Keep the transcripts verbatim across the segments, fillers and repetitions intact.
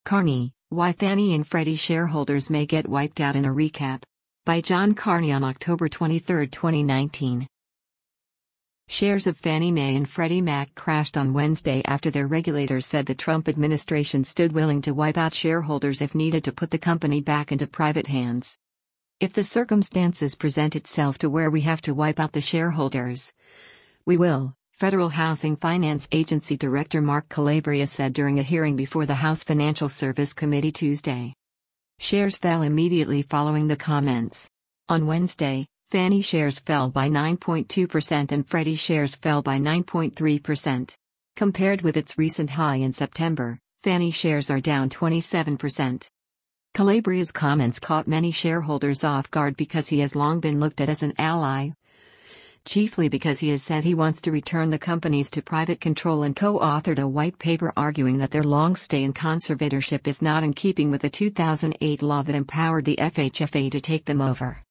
Carney, Why Fannie and Freddie Shareholders May Get Wiped Out in a Recap. By John Carney on October twenty-third, twenty nineteen. Shares of Fannie Mae and Freddie Mac crashed on Wednesday after their regulators said the Trump administration stood willing to wipe out shareholders if needed to put the company back into private hands. If the circumstances present itself to where we have to wipe out the shareholders, we will, Federal Housing Finance Agency Director Mark Calabria said during a hearing before the House Financial Service Committee Tuesday. Shares fell immediately following the comments. On Wednesday, Fannie shares fell by nine point two percent and Freddie shares fell by nine point three percent. Compared with its recent high in September, Fannie shares are down twenty-seven percent. Calabria's comments caught many shareholders off guard because he has long been looked at as an ally, chiefly because he has said he wants to return the companies to private control and co-authored a white paper arguing that their long stay in conservatorship is not in keeping with the two thousand eight law that empowered the F H F A to take them over.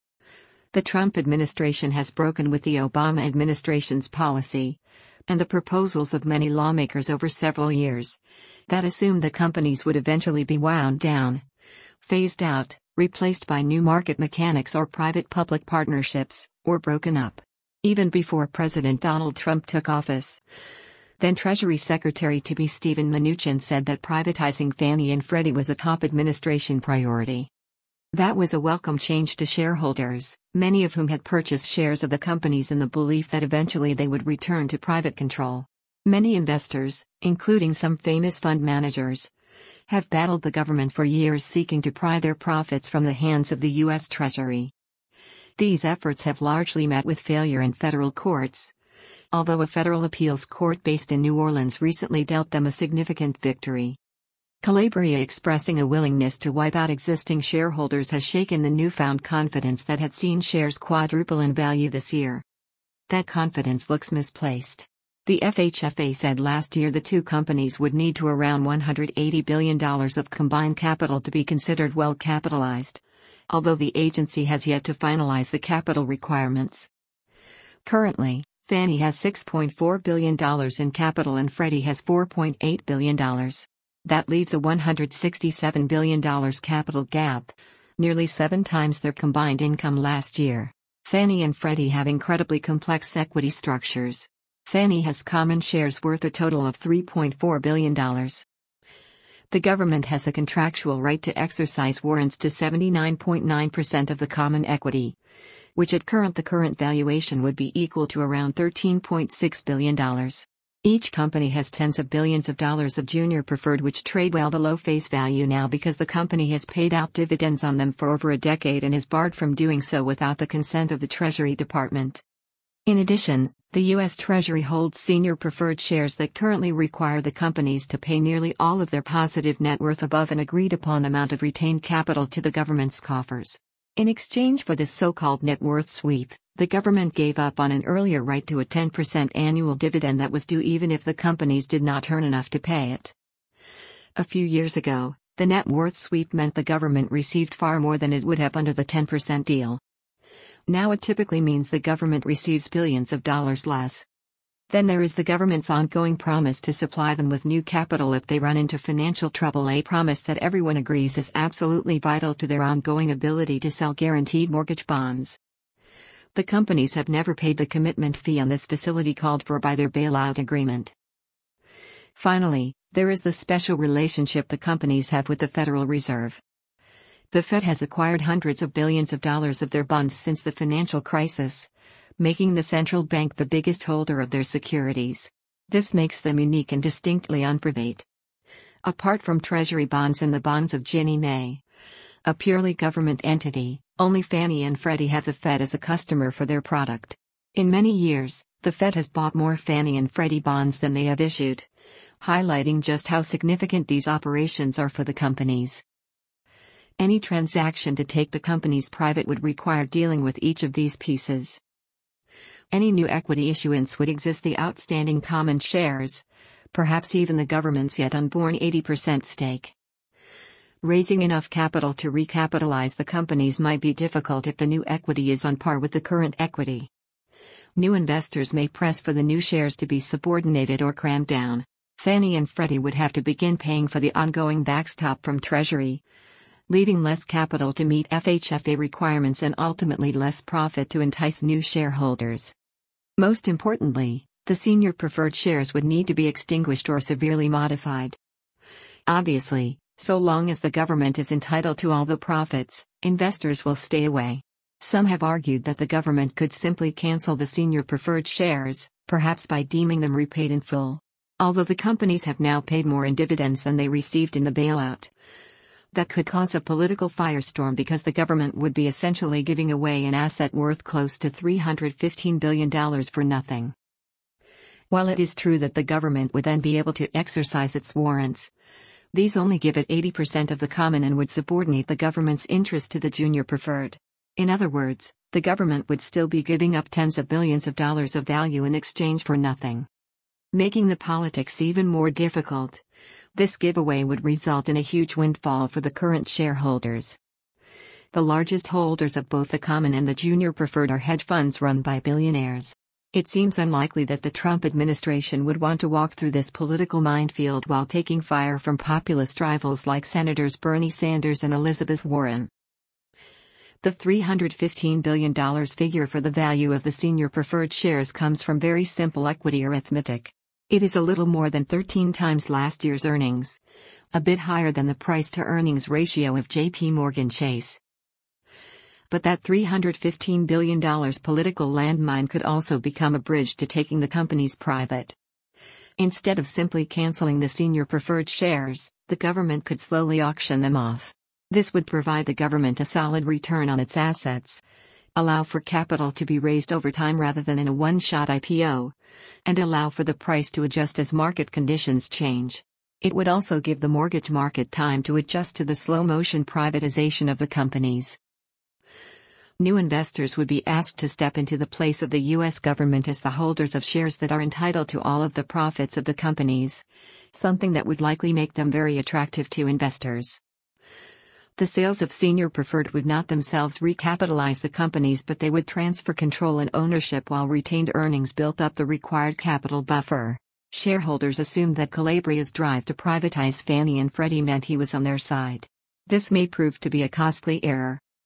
The Trump administration has broken with the Obama administration's policy and the proposals of many lawmakers over several years that assumed the companies would eventually be wound down, phased out, replaced by new market mechanics or private-public partnerships, or broken up. Even before President Donald Trump took office, then Treasury Secretary-to-be Steven Mnuchin said that privatizing Fannie and Freddie was a top administration priority. That was a welcome change to shareholders, many of whom had purchased shares of the companies in the belief that eventually they would return to private control. Many investors, including some famous fund managers, have battled the government for years seeking to pry their profits from the hands of the U S Treasury. These efforts have largely met with failure in federal courts, although a federal appeals court based in New Orleans recently dealt them a significant victory. Calabria expressing a willingness to wipe out existing shareholders has shaken the newfound confidence that had seen shares quadruple in value this year. That confidence looks misplaced. The F H F A said last year the two companies would need to around one hundred eighty billion dollars of combined capital to be considered well capitalized, although the agency has yet to finalize the capital requirements. Currently, Fannie has six point four billion dollars in capital and Freddie has four point eight billion dollars. That leaves a one hundred sixty-seven billion dollars capital gap, nearly seven times their combined income last year. Fannie and Freddie have incredibly complex equity structures. Fannie has common shares worth a total of three point four billion dollars. The government has a contractual right to exercise warrants to seventy-nine point nine percent of the common equity, which at current the current valuation would be equal to around thirteen point six billion dollars. Each company has tens of billions of dollars of junior preferred which trade well below face value now because the company has paid out dividends on them for over a decade and is barred from doing so without the consent of the Treasury Department. In addition, the U S Treasury holds senior preferred shares that currently require the companies to pay nearly all of their positive net worth above an agreed-upon amount of retained capital to the government's coffers. In exchange for this so-called net worth sweep, the government gave up on an earlier right to a ten percent annual dividend that was due even if the companies did not earn enough to pay it. A few years ago, the net worth sweep meant the government received far more than it would have under the ten percent deal. Now it typically means the government receives billions of dollars less. Then there is the government's ongoing promise to supply them with new capital if they run into financial trouble, a promise that everyone agrees is absolutely vital to their ongoing ability to sell guaranteed mortgage bonds. The companies have never paid the commitment fee on this facility called for by their bailout agreement. Finally, there is the special relationship the companies have with the Federal Reserve. The Fed has acquired hundreds of billions of dollars of their bonds since the financial crisis, making the central bank the biggest holder of their securities. This makes them unique and distinctly unprivate. Apart from Treasury bonds and the bonds of Ginnie Mae, a purely government entity, only Fannie and Freddie have the Fed as a customer for their product. In many years, the Fed has bought more Fannie and Freddie bonds than they have issued, highlighting just how significant these operations are for the companies. Any transaction to take the companies private would require dealing with each of these pieces. Any new equity issuance would exist the outstanding common shares, perhaps even the government's yet unborn eighty percent stake. Raising enough capital to recapitalize the companies might be difficult if the new equity is on par with the current equity. New investors may press for the new shares to be subordinated or crammed down. Fannie and Freddie would have to begin paying for the ongoing backstop from Treasury, leaving less capital to meet F H F A requirements and ultimately less profit to entice new shareholders. Most importantly, the senior preferred shares would need to be extinguished or severely modified. Obviously, so long as the government is entitled to all the profits, investors will stay away. Some have argued that the government could simply cancel the senior preferred shares, perhaps by deeming them repaid in full. Although the companies have now paid more in dividends than they received in the bailout. That could cause a political firestorm because the government would be essentially giving away an asset worth close to three hundred fifteen billion dollars for nothing. While it is true that the government would then be able to exercise its warrants, these only give it eighty percent of the common and would subordinate the government's interest to the junior preferred. In other words, the government would still be giving up tens of billions of dollars of value in exchange for nothing. Making the politics even more difficult, this giveaway would result in a huge windfall for the current shareholders. The largest holders of both the common and the junior preferred are hedge funds run by billionaires. It seems unlikely that the Trump administration would want to walk through this political minefield while taking fire from populist rivals like Senators Bernie Sanders and Elizabeth Warren. The three hundred fifteen billion dollars figure for the value of the senior preferred shares comes from very simple equity arithmetic. It is a little more than thirteen times last year's earnings, a bit higher than the price-to-earnings ratio of J P Morgan Chase. But that three hundred fifteen billion dollars political landmine could also become a bridge to taking the companies private. Instead of simply canceling the senior preferred shares, the government could slowly auction them off. This would provide the government a solid return on its assets, allow for capital to be raised over time rather than in a one-shot I P O, and allow for the price to adjust as market conditions change. It would also give the mortgage market time to adjust to the slow-motion privatization of the companies. New investors would be asked to step into the place of the U S government as the holders of shares that are entitled to all of the profits of the companies, something that would likely make them very attractive to investors. The sales of senior preferred would not themselves recapitalize the companies, but they would transfer control and ownership while retained earnings built up the required capital buffer. Shareholders assumed that Calabria's drive to privatize Fannie and Freddie meant he was on their side. This may prove to be a costly error.